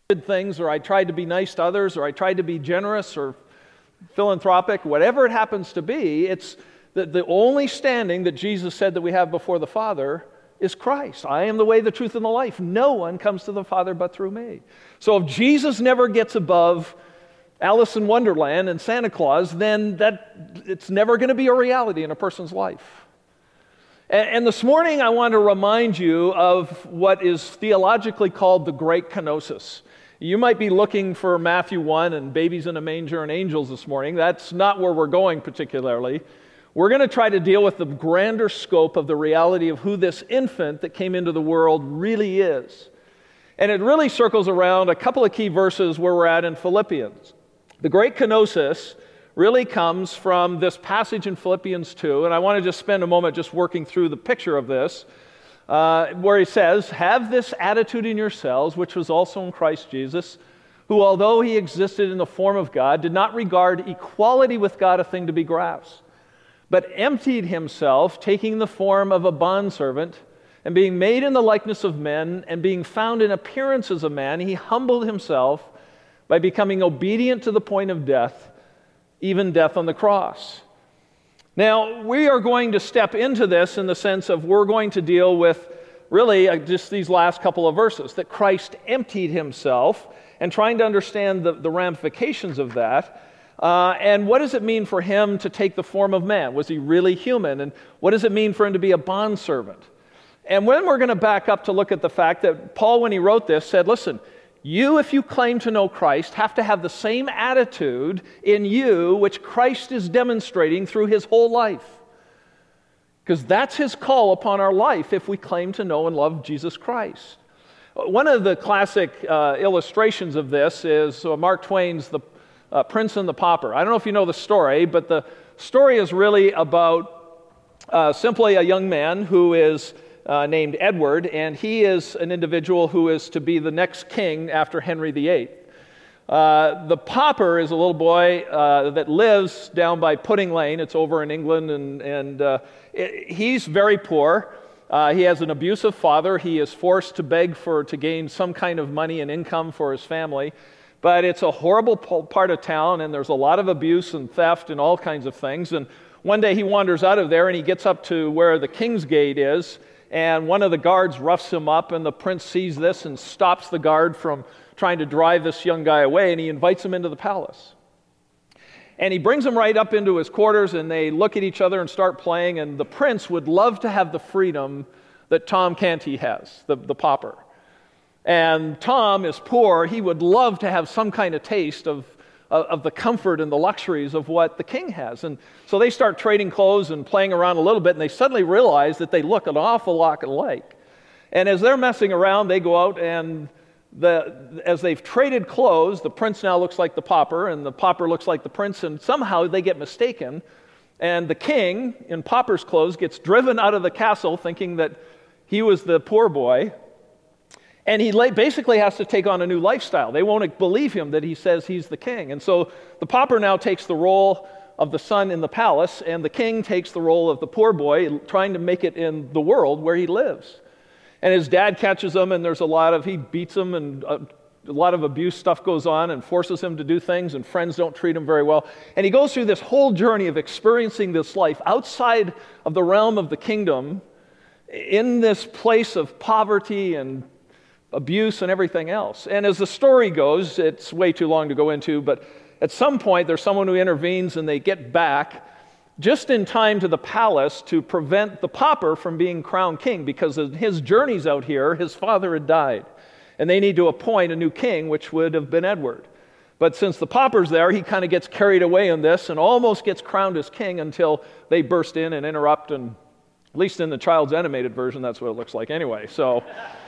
did things, or I tried to be nice to others, or I tried to be generous or philanthropic, whatever it happens to be, it's the only standing that Jesus said that we have before the Father is Christ. I am the way, the truth, and the life. No one comes to the Father but through me. So if Jesus never gets above Alice in Wonderland and Santa Claus, then it's never going to be a reality in a person's life. And this morning I want to remind you of what is theologically called the Great Kenosis. You might be looking for Matthew 1 and babies in a manger and angels this morning. That's not where we're going particularly. We're going to try to deal with the grander scope of the reality of who this infant that came into the world really is. And it really circles around a couple of key verses where we're at in Philippians. The Great Kenosis really comes from this passage in Philippians 2, and I want to just spend a moment just working through the picture of this, where he says, "Have this attitude in yourselves, which was also in Christ Jesus, who, although he existed in the form of God, did not regard equality with God a thing to be grasped, but emptied himself, taking the form of a bondservant, and being made in the likeness of men, and being found in appearance as a man, he humbled himself by becoming obedient to the point of death, even death on the cross." Now, we are going to step into this in the sense of we're going to deal with really just these last couple of verses, that Christ emptied himself, and trying to understand the ramifications of that. And what does it mean for him to take the form of man? Was he really human? And what does it mean for him to be a bondservant? And when we're going to back up to look at the fact that Paul, when he wrote this, said, listen, you, if you claim to know Christ, have to have the same attitude in you which Christ is demonstrating through his whole life. Because that's his call upon our life if we claim to know and love Jesus Christ. One of the classic illustrations of this is Mark Twain's The Prince and the Pauper. I don't know if you know the story, but the story is really about simply a young man who is named Edward, and he is an individual who is to be the next king after Henry VIII. The pauper is a little boy that lives down by Pudding Lane. It's over in England, and he's very poor. He has an abusive father. He is forced to beg to gain some kind of money and income for his family. But it's a horrible part of town, and there's a lot of abuse and theft and all kinds of things. And one day he wanders out of there, and he gets up to where the King's Gate is, and one of the guards roughs him up, and the prince sees this and stops the guard from trying to drive this young guy away, and he invites him into the palace. And he brings him right up into his quarters, and they look at each other and start playing, and the prince would love to have the freedom that Tom Canty has, the pauper. And Tom is poor. He would love to have some kind of taste of the comfort and the luxuries of what the king has. And so they start trading clothes and playing around a little bit, and they suddenly realize that they look an awful lot alike. And as they're messing around, they go out, and as they've traded clothes, the prince now looks like the pauper, and the pauper looks like the prince, and somehow they get mistaken. And the king, in pauper's clothes, gets driven out of the castle thinking that he was the poor boy. And he basically has to take on a new lifestyle. They won't believe him that he says he's the king. And so the pauper now takes the role of the son in the palace, and the king takes the role of the poor boy, trying to make it in the world where he lives. And his dad catches him, and he beats him, and a lot of abuse stuff goes on, and forces him to do things, and friends don't treat him very well. And he goes through this whole journey of experiencing this life outside of the realm of the kingdom, in this place of poverty and abuse and everything else. And as the story goes, it's way too long to go into, but at some point there's someone who intervenes, and they get back just in time to the palace to prevent the pauper from being crowned king, because of his journeys out here, his father had died, and they need to appoint a new king, which would have been Edward. But since the pauper's there, he kind of gets carried away in this and almost gets crowned as king until they burst in and interrupt, and at least in the child's animated version, that's what it looks like anyway. So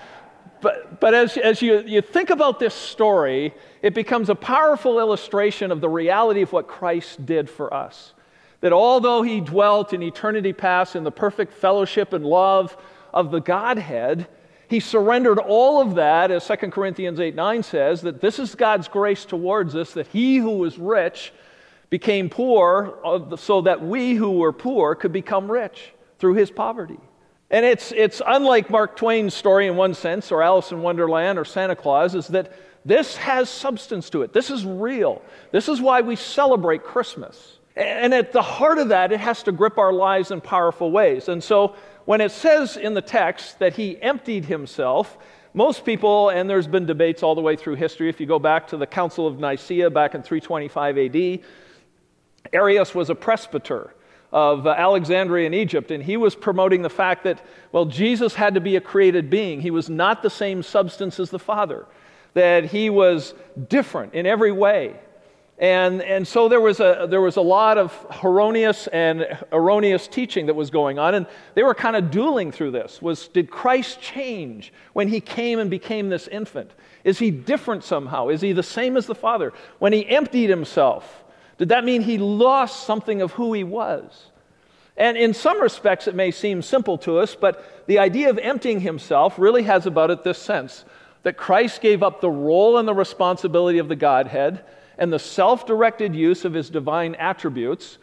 But as you think about this story, it becomes a powerful illustration of the reality of what Christ did for us. That although he dwelt in eternity past in the perfect fellowship and love of the Godhead, he surrendered all of that, as 2 Corinthians 8:9 says, that this is God's grace towards us, that he who was rich became poor so that we who were poor could become rich through his poverty. And it's unlike Mark Twain's story in one sense, or Alice in Wonderland, or Santa Claus, is that This has substance to it. This is real. This is why we celebrate Christmas. And at the heart of that, it has to grip our lives in powerful ways. And so when it says in the text that he emptied himself, most people, and there's been debates all the way through history, if you go back to the Council of Nicaea back in 325 AD, Arius was a presbyter of Alexandria in Egypt, and he was promoting the fact that, well, Jesus had to be a created being. He was not the same substance as the Father, that he was different in every way. And so there was a lot of erroneous teaching that was going on, and they were kind of dueling through this. Did Christ change when he came and became this infant? Is he different somehow? Is he the same as the Father? When he emptied himself, did that mean he lost something of who he was? And in some respects it may seem simple to us, but the idea of emptying himself really has about it this sense, that Christ gave up the role and the responsibility of the Godhead and the self-directed use of his divine attributes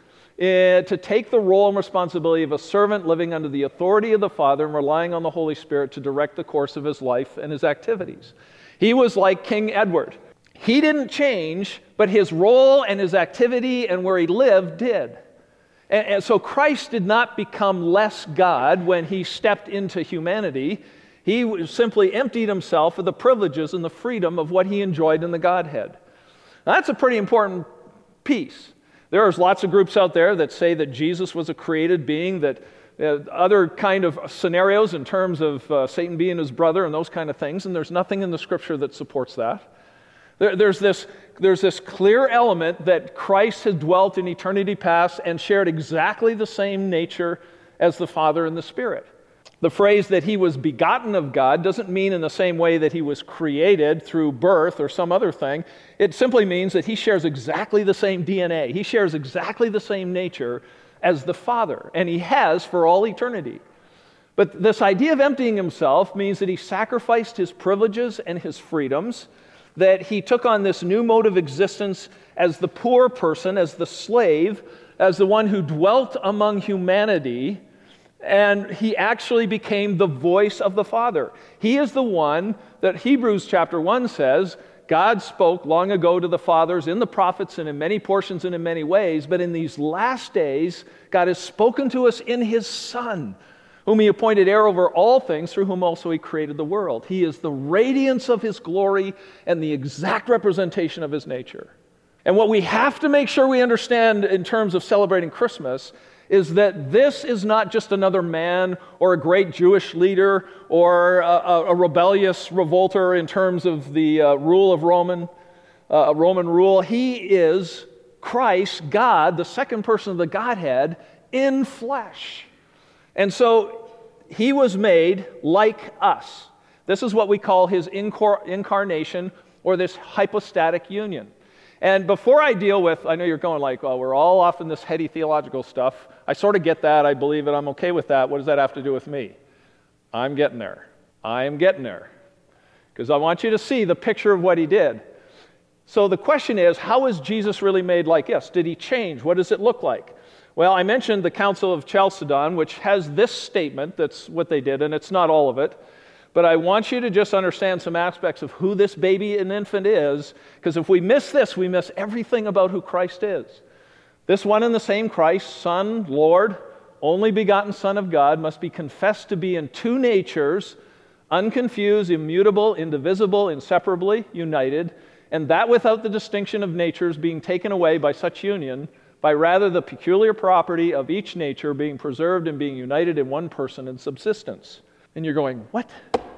to take the role and responsibility of a servant living under the authority of the Father and relying on the Holy Spirit to direct the course of his life and his activities. He was like King Edward. He didn't change, but his role and his activity and where he lived did. And so Christ did not become less God when he stepped into humanity. He simply emptied himself of the privileges and the freedom of what he enjoyed in the Godhead. Now, that's a pretty important piece. There's lots of groups out there that say that Jesus was a created being, that other kind of scenarios in terms of Satan being his brother and those kind of things, and there's nothing in the Scripture that supports that. There's this clear element that Christ has dwelt in eternity past and shared exactly the same nature as the Father and the Spirit. The phrase that he was begotten of God doesn't mean in the same way that he was created through birth or some other thing. It simply means that he shares exactly the same DNA. He shares exactly the same nature as the Father, and he has for all eternity. But this idea of emptying himself means that he sacrificed his privileges and his freedoms, that he took on this new mode of existence as the poor person, as the slave, as the one who dwelt among humanity, and he actually became the voice of the Father. He is the one that Hebrews chapter 1 says, God spoke long ago to the fathers in the prophets and in many portions and in many ways, but in these last days, God has spoken to us in his Son, whom he appointed heir over all things, through whom also he created the world. He is the radiance of his glory and the exact representation of his nature. And what we have to make sure we understand in terms of celebrating Christmas is that this is not just another man or a great Jewish leader or a rebellious revolter in terms of the rule of Roman rule. He is Christ, God, the second person of the Godhead, in flesh. And so he was made like us. This is what we call his incarnation, or this hypostatic union. And before I deal with, I know you're going like, well, we're all off in this heady theological stuff. I sort of get that. I believe it. I'm okay with that. What does that have to do with me? I'm getting there. I am getting there. Because I want you to see the picture of what he did. So the question is, how is Jesus really made like us? Did he change? What does it look like? Well, I mentioned the Council of Chalcedon, which has this statement. That's what they did, and it's not all of it. But I want you to just understand some aspects of who this baby and infant is, because if we miss this, we miss everything about who Christ is. This one and the same Christ, Son, Lord, only begotten Son of God, must be confessed to be in two natures, unconfused, immutable, indivisible, inseparably united, and that without the distinction of natures being taken away by such union, by rather the peculiar property of each nature being preserved and being united in one person in subsistence. And you're going, what?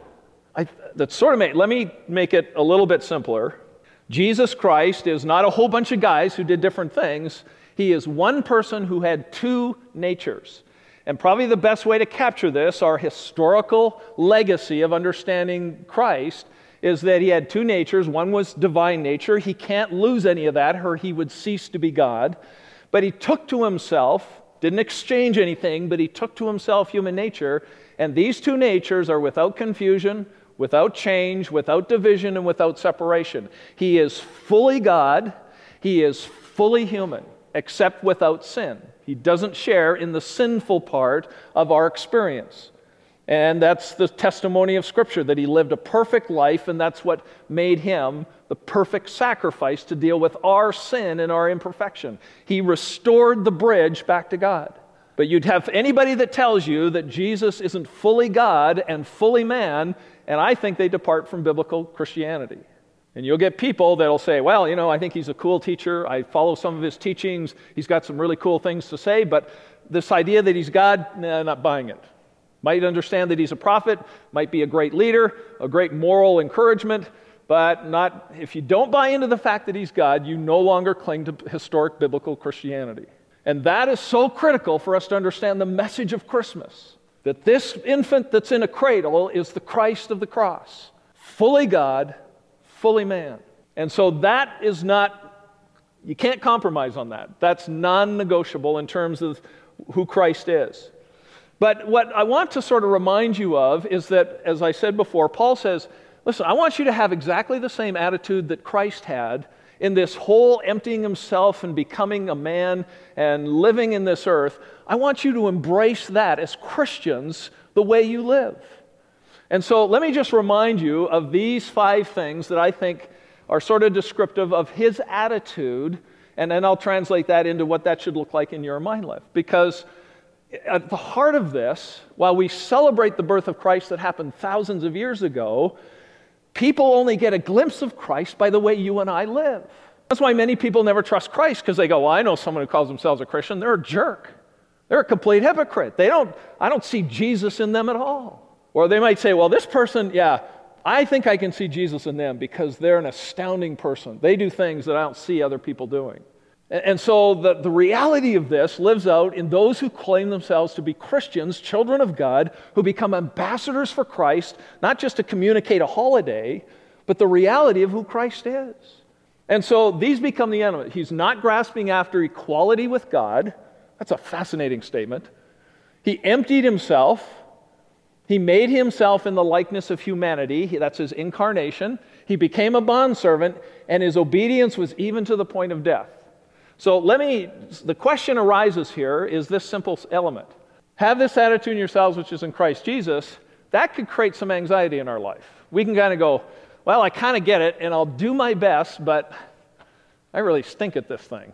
That's sort of let me make it a little bit simpler. Jesus Christ is not a whole bunch of guys who did different things. He is one person who had two natures. And probably the best way to capture this, our historical legacy of understanding Christ, is that he had two natures. One was divine nature. He can't lose any of that, or he would cease to be God. But he took to himself, didn't exchange anything, but he took to himself human nature. And these two natures are without confusion, without change, without division, and without separation. He is fully God. He is fully human, except without sin. He doesn't share in the sinful part of our experience. And that's the testimony of Scripture, that he lived a perfect life, and that's what made him the perfect sacrifice to deal with our sin and our imperfection. He restored the bridge back to God. But you'd have anybody that tells you that Jesus isn't fully God and fully man, and I think they depart from biblical Christianity. And you'll get people that'll say, well, I think he's a cool teacher. I follow some of his teachings. He's got some really cool things to say, but this idea that he's God, not buying it. Might understand that he's a prophet, might be a great leader, a great moral encouragement, but not if you don't buy into the fact that he's God, you no longer cling to historic biblical Christianity. And that is so critical for us to understand the message of Christmas, that this infant that's in a cradle is the Christ of the cross, fully God, fully man. And so that is not, you can't compromise on that. That's non-negotiable in terms of who Christ is. But what I want to sort of remind you of is that, as I said before, Paul says, listen, I want you to have exactly the same attitude that Christ had in this whole emptying himself and becoming a man and living in this earth. I want you to embrace that as Christians the way you live. And so let me just remind you of these 5 things that I think are sort of descriptive of his attitude, and then I'll translate that into what that should look like in your mind life. Because at the heart of this, while we celebrate the birth of Christ that happened thousands of years ago, people only get a glimpse of Christ by the way you and I live. That's why many people never trust Christ, because they go, well, I know someone who calls themselves a Christian. They're a jerk. They're a complete hypocrite. I don't see Jesus in them at all. Or they might say, well, this person, I think I can see Jesus in them because they're an astounding person. They do things that I don't see other people doing. And so the reality of this lives out in those who claim themselves to be Christians, children of God, who become ambassadors for Christ, not just to communicate a holiday, but the reality of who Christ is. And so these become the enemy. He's not grasping after equality with God. That's a fascinating statement. He emptied himself. He made himself in the likeness of humanity. That's his incarnation. He became a bondservant, and his obedience was even to the point of death. So the question arises here is this simple element. Have this attitude in yourselves which is in Christ Jesus. That could create some anxiety in our life. We can kind of go, well, I kind of get it, and I'll do my best, but I really stink at this thing,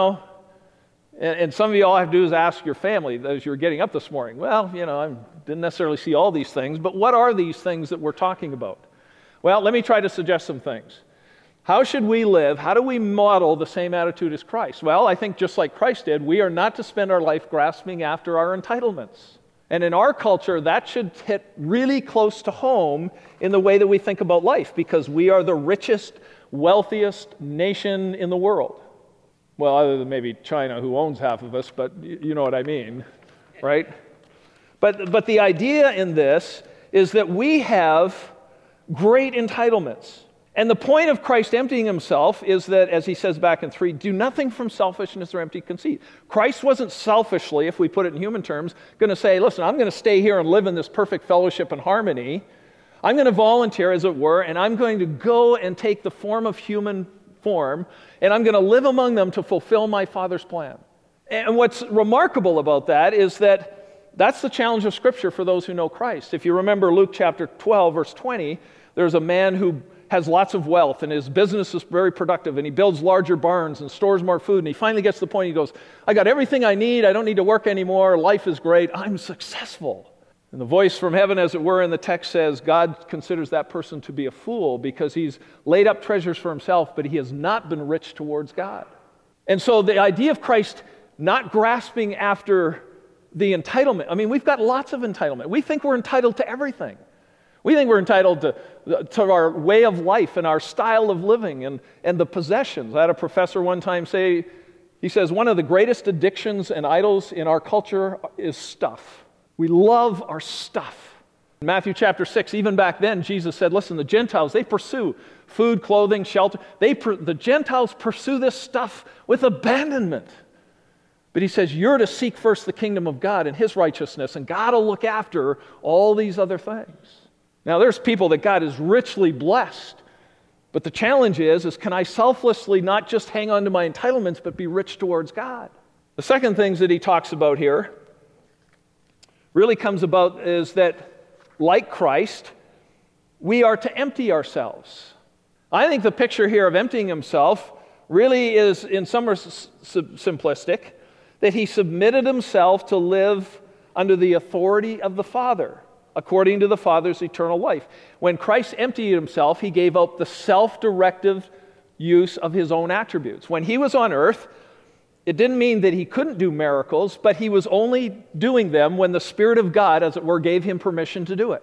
And some of you all have to do is ask your family as you're getting up this morning. Well, I didn't necessarily see all these things, but what are these things that we're talking about? Well, let me try to suggest some things. How should we live? How do we model the same attitude as Christ? Well, I think just like Christ did, we are not to spend our life grasping after our entitlements. And in our culture, that should hit really close to home in the way that we think about life, because we are the richest, wealthiest nation in the world. Well, other than maybe China, who owns half of us, but you know what I mean, right? But the idea in this is that we have great entitlements. And the point of Christ emptying himself is that, as he says back in 3, do nothing from selfishness or empty conceit. Christ wasn't selfishly, if we put it in human terms, going to say, listen, I'm going to stay here and live in this perfect fellowship and harmony. I'm going to volunteer, as it were, and I'm going to go and take the form of human form, and I'm going to live among them to fulfill my Father's plan. And what's remarkable about that is that that's the challenge of Scripture for those who know Christ. If you remember Luke chapter 12, verse 20, there's a man who has lots of wealth, and his business is very productive, and he builds larger barns and stores more food, and he finally gets to the point, he goes, I got everything I need, I don't need to work anymore, life is great, I'm successful. And the voice from heaven, as it were, in the text says, God considers that person to be a fool because he's laid up treasures for himself, but he has not been rich towards God. And so the idea of Christ not grasping after the entitlement, we've got lots of entitlement. We think we're entitled to everything. We think we're entitled to our way of life and our style of living and the possessions. I had a professor one time say, he says, one of the greatest addictions and idols in our culture is stuff. We love our stuff. In Matthew chapter 6, even back then, Jesus said, listen, the Gentiles, they pursue food, clothing, shelter. The Gentiles pursue this stuff with abandonment. But he says, you're to seek first the kingdom of God and his righteousness, and God will look after all these other things. Now, there's people that God is richly blessed, but the challenge is can I selflessly not just hang on to my entitlements, but be rich towards God? The second things that he talks about here really comes about is that like Christ, we are to empty ourselves. I think the picture here of emptying himself really is, in some simplistic, that he submitted himself to live under the authority of the Father, according to the Father's eternal life. When Christ emptied himself, he gave up the self-directive use of his own attributes. When he was on earth, it didn't mean that he couldn't do miracles, but he was only doing them when the Spirit of God, as it were, gave him permission to do it.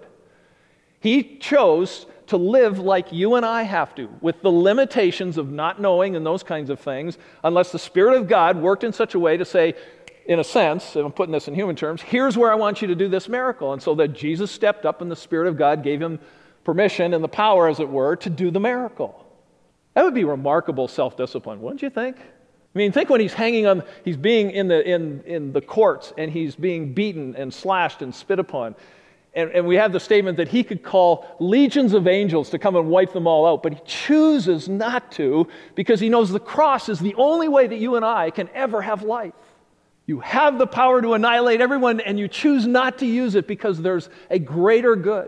He chose to live like you and I have to, with the limitations of not knowing and those kinds of things, unless the Spirit of God worked in such a way to say, in a sense, and I'm putting this in human terms, here's where I want you to do this miracle. And so that Jesus stepped up and the Spirit of God gave him permission and the power, as it were, to do the miracle. That would be remarkable self-discipline, wouldn't you think? I mean, think when he's he's being in the courts and he's being beaten and slashed and spit upon. And we have the statement that he could call legions of angels to come and wipe them all out, but he chooses not to because he knows the cross is the only way that you and I can ever have life. You have the power to annihilate everyone, and you choose not to use it because there's a greater good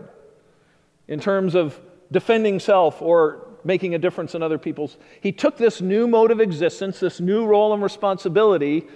in terms of defending self or making a difference in other people's. He took this new mode of existence, this new role and responsibility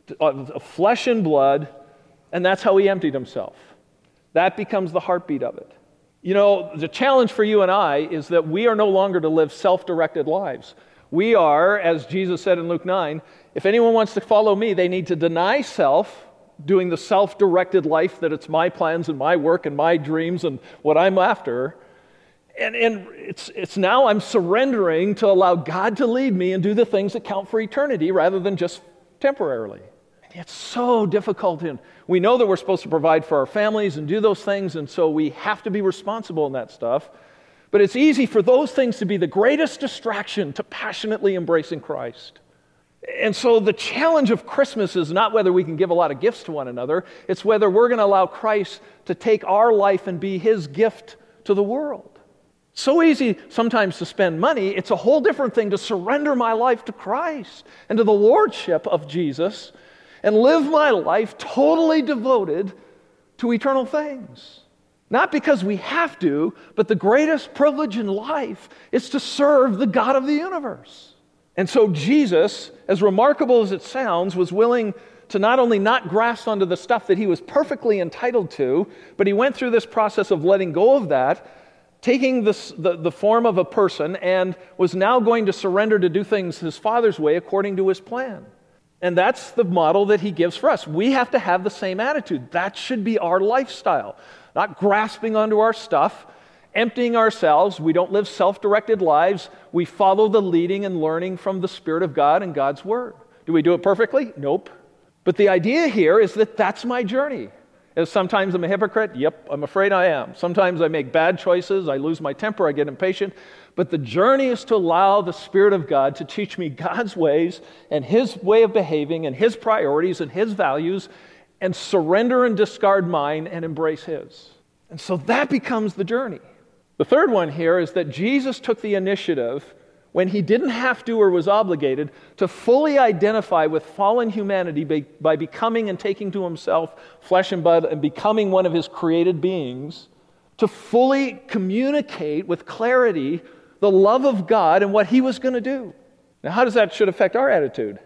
of flesh and blood, and that's how he emptied himself. That becomes the heartbeat of it. You know, the challenge for you and I is that we are no longer to live self-directed lives. We are, as Jesus said in Luke 9, if anyone wants to follow me, they need to deny self, doing the self-directed life that it's my plans and my work and my dreams and what I'm after. And it's now I'm surrendering to allow God to lead me and do the things that count for eternity rather than just temporarily. And it's so difficult. And we know that we're supposed to provide for our families and do those things, and so we have to be responsible in that stuff. But it's easy for those things to be the greatest distraction to passionately embracing Christ. And so the challenge of Christmas is not whether we can give a lot of gifts to one another, it's whether we're going to allow Christ to take our life and be his gift to the world. So easy sometimes to spend money. It's a whole different thing to surrender my life to Christ and to the lordship of Jesus and live my life totally devoted to eternal things. Not because we have to, but the greatest privilege in life is to serve the God of the universe. And so Jesus, as remarkable as it sounds, was willing to not only not grasp onto the stuff that he was perfectly entitled to, but he went through this process of letting go of that, taking the form of a person, and was now going to surrender to do things his Father's way according to his plan. And that's the model that he gives for us. We have to have the same attitude. That should be our lifestyle. Not grasping onto our stuff, emptying ourselves. We don't live self-directed lives. We follow the leading and learning from the Spirit of God and God's Word. Do we do it perfectly? Nope. But the idea here is that that's my journey. As sometimes I'm a hypocrite? Yep, I'm afraid I am. Sometimes I make bad choices, I lose my temper, I get impatient. But the journey is to allow the Spirit of God to teach me God's ways and his way of behaving and his priorities and his values, and surrender and discard mine and embrace his. And so that becomes the journey. The third one here is that Jesus took the initiative when he didn't have to or was obligated to fully identify with fallen humanity by becoming and taking to himself flesh and blood and becoming one of his created beings, to fully communicate with clarity the love of God and what he was going to do. Now, how does that should affect our attitude?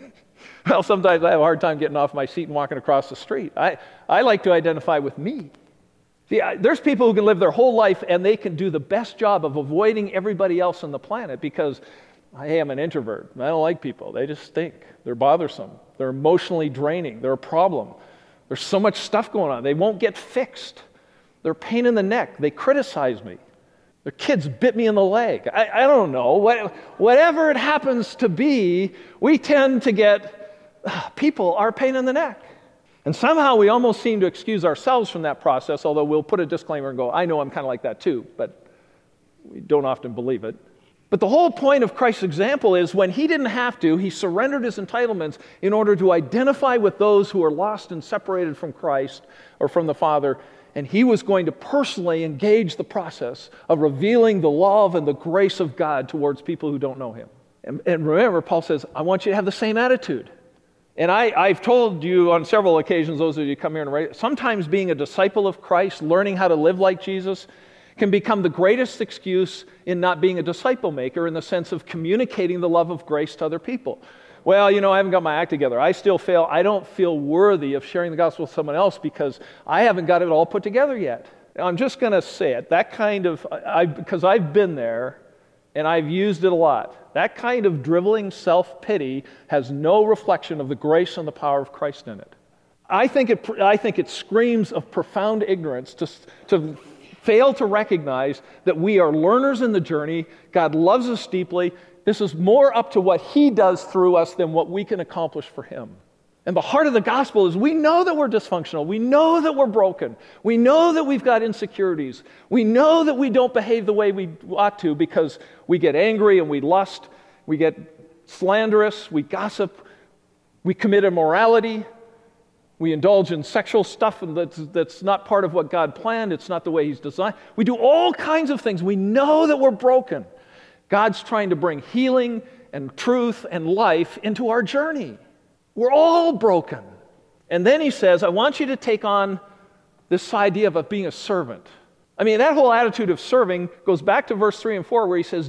Well, sometimes I have a hard time getting off my seat and walking across the street. I like to identify with me. See, there's people who can live their whole life and they can do the best job of avoiding everybody else on the planet because, hey, I'm an introvert. I don't like people. They just stink. They're bothersome. They're emotionally draining. They're a problem. There's so much stuff going on. They won't get fixed. They're a pain in the neck. They criticize me. Their kids bit me in the leg. I don't know. Whatever it happens to be, we tend to get, people are a pain in the neck. And somehow we almost seem to excuse ourselves from that process, although we'll put a disclaimer and go, I know I'm kind of like that too, but we don't often believe it. But the whole point of Christ's example is when he didn't have to, he surrendered his entitlements in order to identify with those who are lost and separated from Christ or from the Father, and he was going to personally engage the process of revealing the love and the grace of God towards people who don't know him. And remember, Paul says, I want you to have the same attitude. And I've told you on several occasions, those of you who come here and write, sometimes being a disciple of Christ, learning how to live like Jesus, can become the greatest excuse in not being a disciple maker in the sense of communicating the love of grace to other people. Well, I haven't got my act together. I still fail. I don't feel worthy of sharing the gospel with someone else because I haven't got it all put together yet. I'm just going to say it. That kind of, because I've been there and I've used it a lot. That kind of driveling self-pity has no reflection of the grace and the power of Christ in it. I think it screams of profound ignorance to fail to recognize that we are learners in the journey. God loves us deeply. This is more up to what He does through us than what we can accomplish for Him. And the heart of the gospel is we know that we're dysfunctional. We know that we're broken. We know that we've got insecurities. We know that we don't behave the way we ought to because we get angry and we lust. We get slanderous. We gossip. We commit immorality. We indulge in sexual stuff that's not part of what God planned. It's not the way He's designed. We do all kinds of things. We know that we're broken. God's trying to bring healing and truth and life into our journey. We're all broken. And then He says, I want you to take on this idea of being a servant. I mean, that whole attitude of serving goes back to verse 3 and 4 where He says,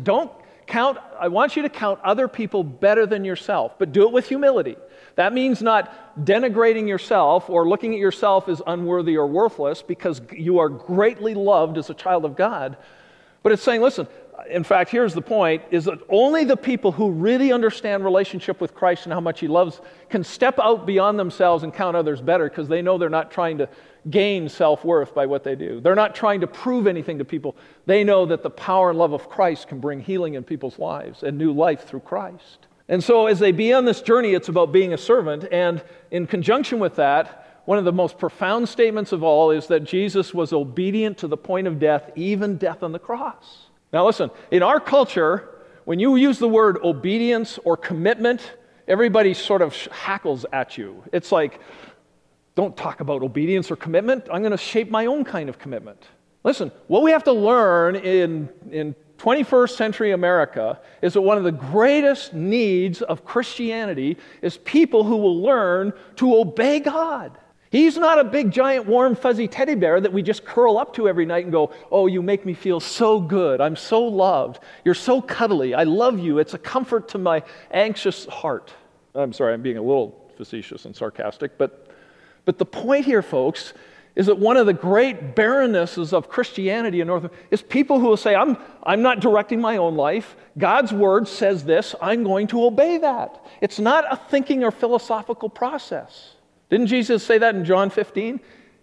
I want you to count other people better than yourself, but do it with humility. That means not denigrating yourself or looking at yourself as unworthy or worthless because you are greatly loved as a child of God. But it's saying, listen, in fact, here's the point, is that only the people who really understand relationship with Christ and how much He loves can step out beyond themselves and count others better because they know they're not trying to gain self-worth by what they do. They're not trying to prove anything to people. They know that the power and love of Christ can bring healing in people's lives and new life through Christ. And so as they be on this journey, it's about being a servant. And in conjunction with that, one of the most profound statements of all is that Jesus was obedient to the point of death, even death on the cross. Now listen, in our culture, when you use the word obedience or commitment, everybody sort of hackles at you. It's like, don't talk about obedience or commitment. I'm going to shape my own kind of commitment. Listen, what we have to learn in 21st century America is that one of the greatest needs of Christianity is people who will learn to obey God. He's not a big, giant, warm, fuzzy teddy bear that we just curl up to every night and go, oh, you make me feel so good. I'm so loved. You're so cuddly. I love you. It's a comfort to my anxious heart. I'm sorry, I'm being a little facetious and sarcastic, but the point here, folks, is that one of the great barrennesses of Christianity in North is people who will say, I'm not directing my own life. God's Word says this. I'm going to obey that. It's not a thinking or philosophical process. Didn't Jesus say that in John 15?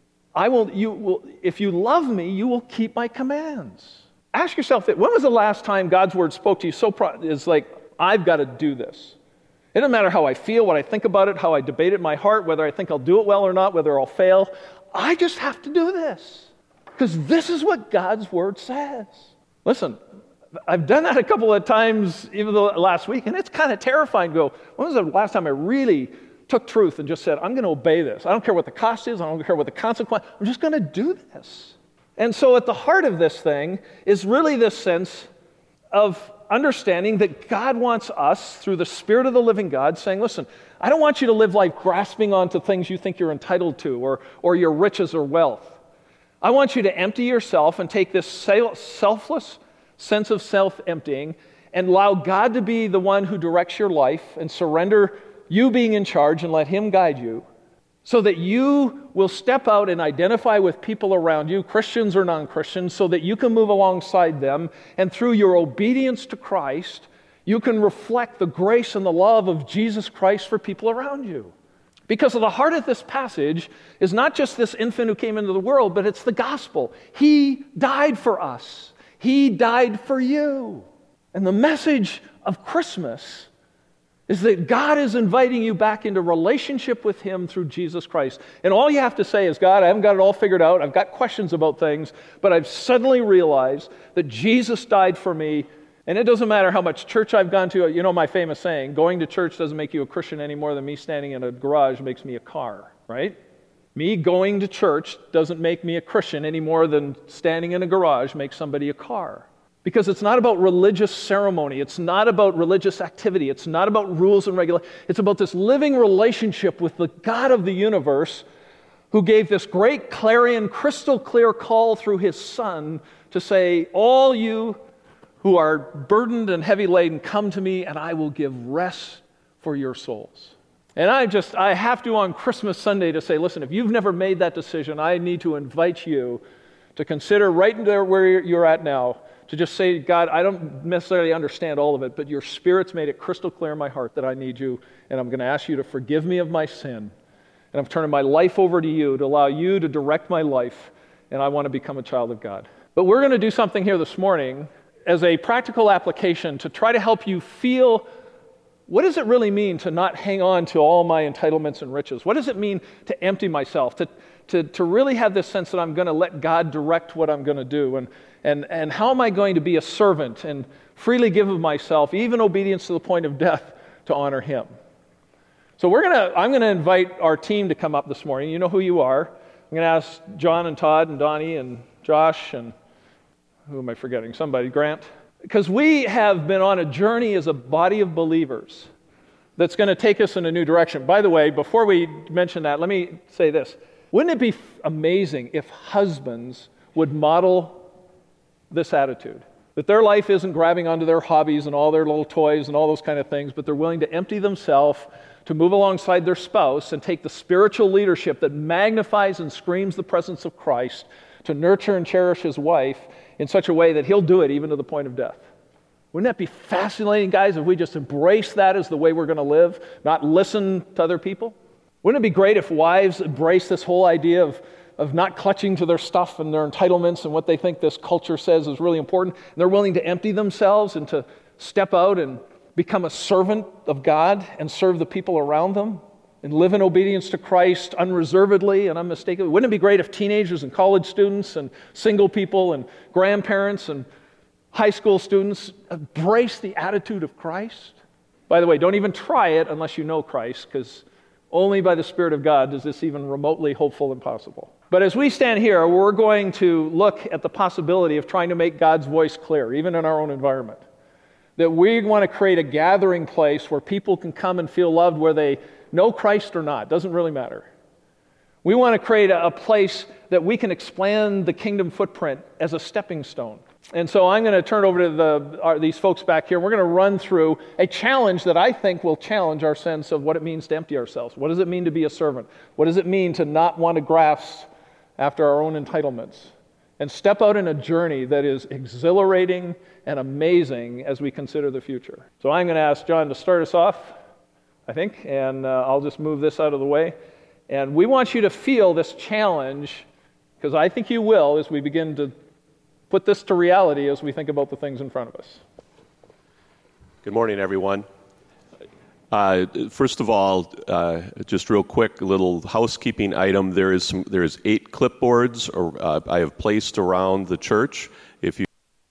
If you love me, you will keep my commands. Ask yourself that. When was the last time God's Word spoke to you it's like, I've got to do this. It doesn't matter how I feel, what I think about it, how I debate it in my heart, whether I think I'll do it well or not, whether I'll fail. I just have to do this because this is what God's Word says. Listen, I've done that a couple of times even last week, and it's kind of terrifying to go, when was the last time I really took truth and just said, I'm going to obey this. I don't care what the cost is. I don't care what the consequence. I'm just going to do this. And so at the heart of this thing is really this sense of understanding that God wants us, through the Spirit of the living God, saying, listen, I don't want you to live life grasping onto things you think you're entitled to or your riches or wealth. I want you to empty yourself and take this selfless sense of self-emptying and allow God to be the one who directs your life and surrender you being in charge and let Him guide you so that you will step out and identify with people around you, Christians or non-Christians, so that you can move alongside them, and through your obedience to Christ, you can reflect the grace and the love of Jesus Christ for people around you. Because of the heart of this passage is not just this infant who came into the world, but it's the gospel. He died for us. He died for you. And the message of Christmas is that God is inviting you back into relationship with Him through Jesus Christ. And all you have to say is, God, I haven't got it all figured out. I've got questions about things, but I've suddenly realized that Jesus died for me. And it doesn't matter how much church I've gone to. You know my famous saying, going to church doesn't make you a Christian any more than me standing in a garage makes me a car, right? Me going to church doesn't make me a Christian any more than standing in a garage makes somebody a car. Because it's not about religious ceremony. It's not about religious activity. It's not about rules and regulations. It's about this living relationship with the God of the universe who gave this great clarion, crystal clear call through his Son to say, all you who are burdened and heavy laden, come to me and I will give rest for your souls. And I have to on Christmas Sunday to say, listen, if you've never made that decision, I need to invite you to consider right there where you're at now, to just say, God, I don't necessarily understand all of it, but your Spirit's made it crystal clear in my heart that I need you, and I'm going to ask you to forgive me of my sin. And I'm turning my life over to you to allow you to direct my life, and I want to become a child of God. But we're going to do something here this morning as a practical application to try to help you feel, what does it really mean to not hang on to all my entitlements and riches? What does it mean to empty myself, to really have this sense that I'm going to let God direct what I'm going to do? And how am I going to be a servant and freely give of myself, even obedience to the point of death, to honor him? So I'm going to invite our team to come up this morning. You know who you are. I'm going to ask John and Todd and Donnie and Josh and who am I forgetting? Somebody, Grant. Because we have been on a journey as a body of believers that's going to take us in a new direction. By the way, before we mention that, let me say this. Wouldn't it be amazing if husbands would model this attitude? That their life isn't grabbing onto their hobbies and all their little toys and all those kind of things, but they're willing to empty themselves to move alongside their spouse and take the spiritual leadership that magnifies and screams the presence of Christ to nurture and cherish his wife in such a way that he'll do it even to the point of death. Wouldn't that be fascinating, guys, if we just embrace that as the way we're going to live, not listen to other people? Wouldn't it be great if wives embrace this whole idea of not clutching to their stuff and their entitlements and what they think this culture says is really important, and they're willing to empty themselves and to step out and become a servant of God and serve the people around them and live in obedience to Christ unreservedly and unmistakably? Wouldn't it be great if teenagers and college students and single people and grandparents and high school students embrace the attitude of Christ? By the way, don't even try it unless you know Christ, because only by the Spirit of God is this even remotely hopeful and possible. But as we stand here, we're going to look at the possibility of trying to make God's voice clear, even in our own environment. That we want to create a gathering place where people can come and feel loved, where they know Christ or not. Doesn't really matter. We want to create a place that we can expand the kingdom footprint as a stepping stone. And so I'm going to turn over to these folks back here. We're going to run through a challenge that I think will challenge our sense of what it means to empty ourselves. What does it mean to be a servant? What does it mean to not want to grasp after our own entitlements? And step out in a journey that is exhilarating and amazing as we consider the future. So I'm going to ask John to start us off, I think, and I'll just move this out of the way. And we want you to feel this challenge, because I think you will, as we begin to put this to reality as we think about the things in front of us. Good morning, everyone. First of all, just real quick, a little housekeeping item. There is 8 clipboards I have placed around the church.